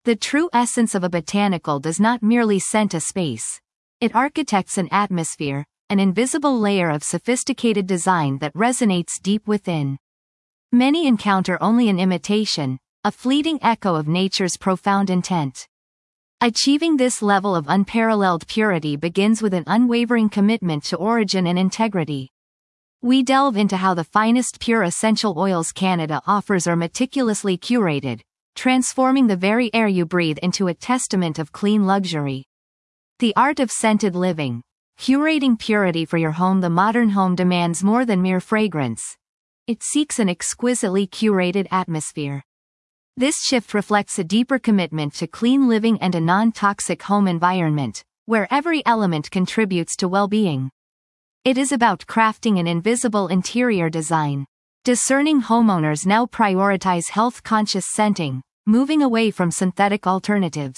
The true essence of a botanical does not merely scent a space. It architects an atmosphere, an invisible layer of sophisticated design that resonates deep within. Many encounter only an imitation, a fleeting echo of nature's profound intent. Achieving this level of unparalleled purity begins with an unwavering commitment to origin and integrity. We delve into how the finest pure essential oils Canada offers are meticulously curated, transforming the very air you breathe into a testament of clean luxury. The art of scented living. Curating purity for your home. The modern home demands more than mere fragrance. It seeks an exquisitely curated atmosphere. This shift reflects a deeper commitment to clean living and a non-toxic home environment, where every element contributes to well-being. It is about crafting an invisible interior design. Discerning homeowners now prioritize health-conscious scenting, moving away from synthetic alternatives.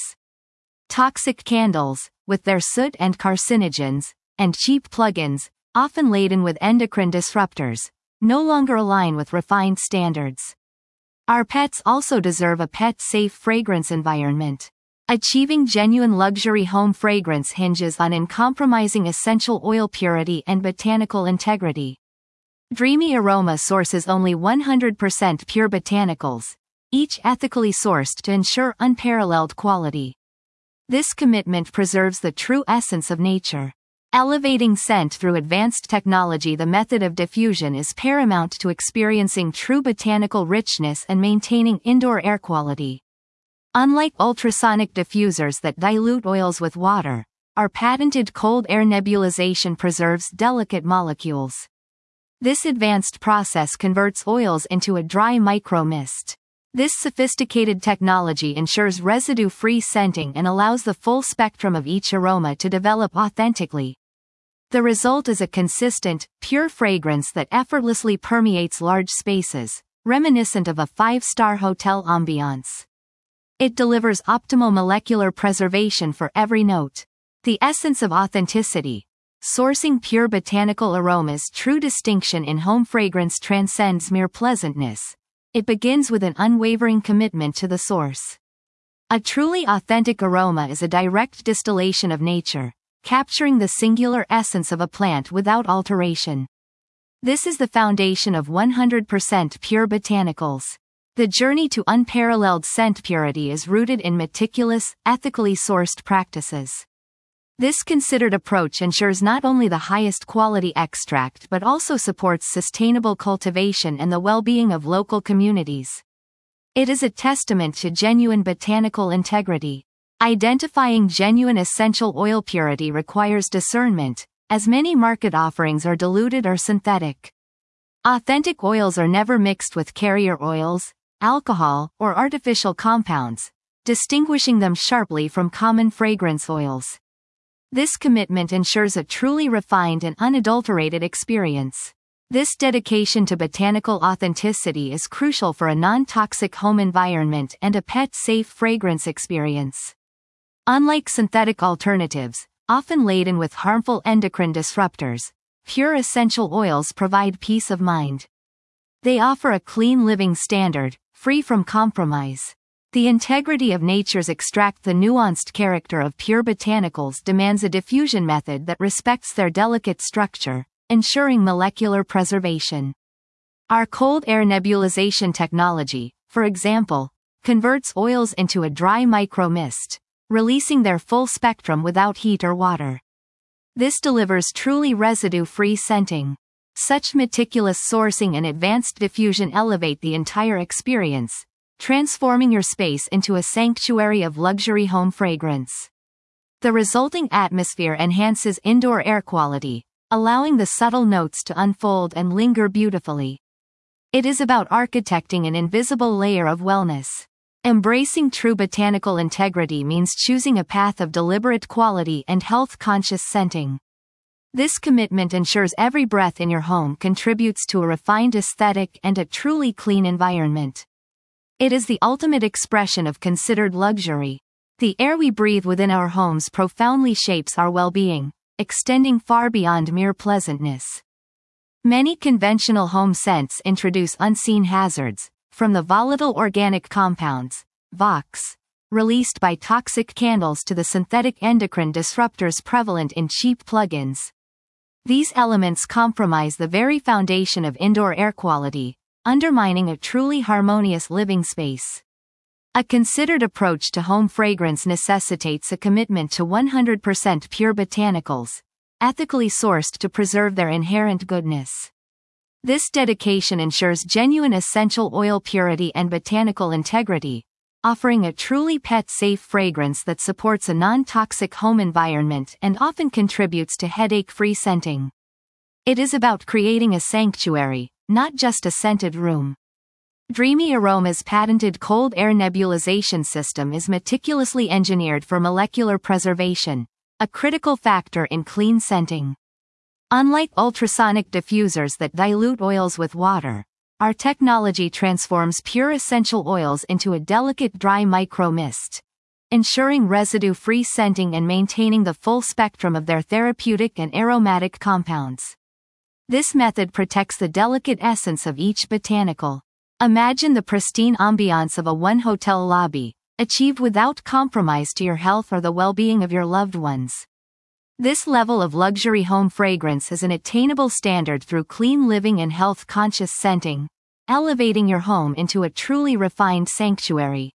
Toxic candles, with their soot and carcinogens, and cheap plug-ins, often laden with endocrine disruptors, no longer align with refined standards. Our pets also deserve a pet-safe fragrance environment. Achieving genuine luxury home fragrance hinges on uncompromising essential oil purity and botanical integrity. Dreamy Aroma sources only 100% pure botanicals, each ethically sourced to ensure unparalleled quality. This commitment preserves the true essence of nature. Elevating scent through advanced technology. The method of diffusion is paramount to experiencing true botanical richness and maintaining indoor air quality. Unlike ultrasonic diffusers that dilute oils with water, our patented cold air nebulization preserves delicate molecules. This advanced process converts oils into a dry micro-mist. This sophisticated technology ensures residue-free scenting and allows the full spectrum of each aroma to develop authentically. The result is a consistent, pure fragrance that effortlessly permeates large spaces, reminiscent of a five-star hotel ambiance. It delivers optimal molecular preservation for every note. The essence of authenticity. Sourcing pure botanical aromas. True distinction in home fragrance transcends mere pleasantness. It begins with an unwavering commitment to the source. A truly authentic aroma is a direct distillation of nature, capturing the singular essence of a plant without alteration. This is the foundation of 100% pure botanicals. The journey to unparalleled scent purity is rooted in meticulous, ethically sourced practices. This considered approach ensures not only the highest quality extract but also supports sustainable cultivation and the well-being of local communities. It is a testament to genuine botanical integrity. Identifying genuine essential oil purity requires discernment, as many market offerings are diluted or synthetic. Authentic oils are never mixed with carrier oils, alcohol, or artificial compounds, distinguishing them sharply from common fragrance oils. This commitment ensures a truly refined and unadulterated experience. This dedication to botanical authenticity is crucial for a non-toxic home environment and a pet-safe fragrance experience. Unlike synthetic alternatives, often laden with harmful endocrine disruptors, pure essential oils provide peace of mind. They offer a clean living standard, free from compromise. The integrity of nature's extract. The nuanced character of pure botanicals demands a diffusion method that respects their delicate structure, ensuring molecular preservation. Our cold air nebulization technology, for example, converts oils into a dry micro-mist, releasing their full spectrum without heat or water. This delivers truly residue-free scenting. Such meticulous sourcing and advanced diffusion elevate the entire experience, transforming your space into a sanctuary of luxury home fragrance. The resulting atmosphere enhances indoor air quality, allowing the subtle notes to unfold and linger beautifully. It is about architecting an invisible layer of wellness. Embracing true botanical integrity means choosing a path of deliberate quality and health-conscious scenting. This commitment ensures every breath in your home contributes to a refined aesthetic and a truly clean environment. It is the ultimate expression of considered luxury. The air we breathe within our homes profoundly shapes our well-being, extending far beyond mere pleasantness. Many conventional home scents introduce unseen hazards, from the volatile organic compounds, VOCs, released by toxic candles to the synthetic endocrine disruptors prevalent in cheap plugins. These elements compromise the very foundation of indoor air quality, undermining a truly harmonious living space. A considered approach to home fragrance necessitates a commitment to 100% pure botanicals, ethically sourced to preserve their inherent goodness. This dedication ensures genuine essential oil purity and botanical integrity, offering a truly pet-safe fragrance that supports a non-toxic home environment and often contributes to headache-free scenting. It is about creating a sanctuary, not just a scented room. Dreamy Aroma's patented cold air nebulization system is meticulously engineered for molecular preservation, a critical factor in clean scenting. Unlike ultrasonic diffusers that dilute oils with water, our technology transforms pure essential oils into a delicate dry micro-mist, ensuring residue-free scenting and maintaining the full spectrum of their therapeutic and aromatic compounds. This method protects the delicate essence of each botanical. Imagine the pristine ambiance of a one-hotel lobby, achieved without compromise to your health or the well-being of your loved ones. This level of luxury home fragrance is an attainable standard through clean living and health-conscious scenting, elevating your home into a truly refined sanctuary.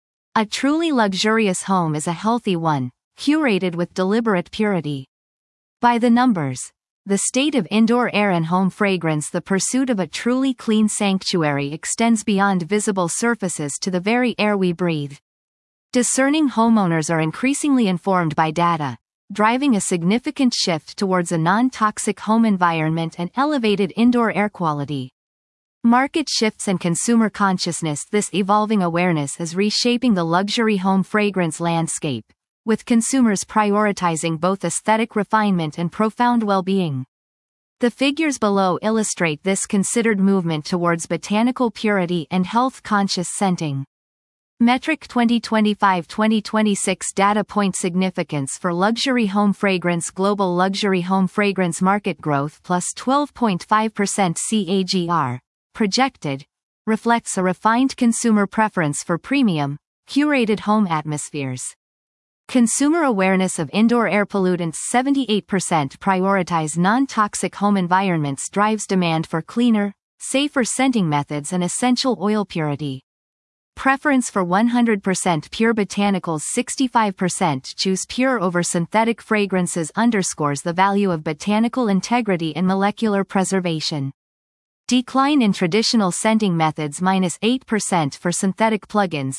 A truly luxurious home is a healthy one, curated with deliberate purity. By the numbers, the state of indoor air and home fragrance. The pursuit of a truly clean sanctuary extends beyond visible surfaces to the very air we breathe. Discerning homeowners are increasingly informed by data, driving a significant shift towards a non-toxic home environment and elevated indoor air quality. Market shifts and consumer consciousness. This evolving awareness is reshaping the luxury home fragrance landscape, with consumers prioritizing both aesthetic refinement and profound well-being. The figures below illustrate this considered movement towards botanical purity and health-conscious scenting. Metric 2025-2026 data point significance for luxury home fragrance. Global luxury home fragrance market growth plus 12.5% CAGR, projected, reflects a refined consumer preference for premium, curated home atmospheres. Consumer awareness of indoor air pollutants. 78% prioritize non-toxic home environments. Drives demand for cleaner, safer scenting methods and essential oil purity. Preference for 100% pure botanicals. 65% choose pure over synthetic fragrances. Underscores the value of botanical integrity and molecular preservation. Decline in traditional scenting methods. -8% for synthetic plugins,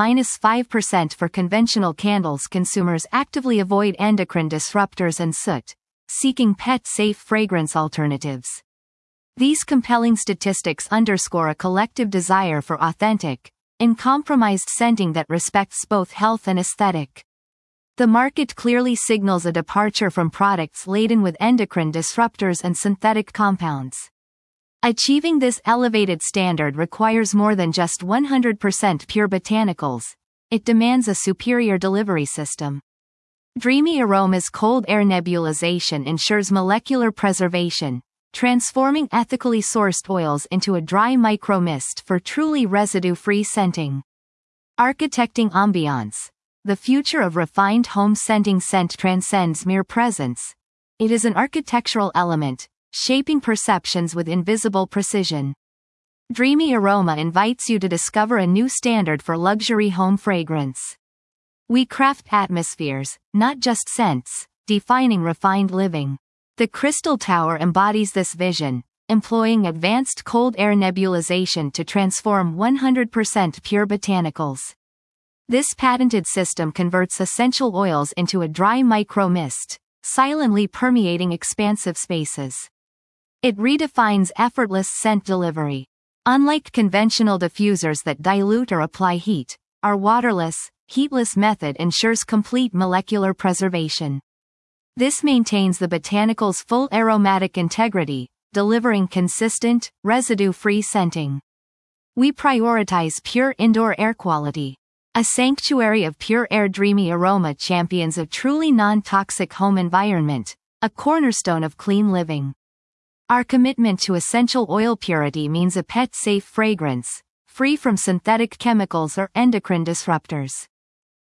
-5% for conventional candles. Consumers actively avoid endocrine disruptors and soot, seeking pet-safe fragrance alternatives. These compelling statistics underscore a collective desire for authentic, uncompromised scenting that respects both health and aesthetic. The market clearly signals a departure from products laden with endocrine disruptors and synthetic compounds. Achieving this elevated standard requires more than just 100% pure botanicals. It demands a superior delivery system. Dreamy Aroma's cold air nebulization ensures molecular preservation, transforming ethically sourced oils into a dry micro-mist for truly residue-free scenting. Architecting ambiance. The future of refined home scenting. Scent transcends mere presence. It is an architectural element, shaping perceptions with invisible precision. Dreamy Aroma invites you to discover a new standard for luxury home fragrance. We craft atmospheres, not just scents, defining refined living. The Crystal Tower embodies this vision, employing advanced cold air nebulization to transform 100% pure botanicals. This patented system converts essential oils into a dry micro-mist, silently permeating expansive spaces. It redefines effortless scent delivery. Unlike conventional diffusers that dilute or apply heat, our waterless, heatless method ensures complete molecular preservation. This maintains the botanical's full aromatic integrity, delivering consistent, residue-free scenting. We prioritize pure indoor air quality. A sanctuary of pure air. Dreamy Aroma champions a truly non-toxic home environment, a cornerstone of clean living. Our commitment to essential oil purity means a pet-safe fragrance, free from synthetic chemicals or endocrine disruptors.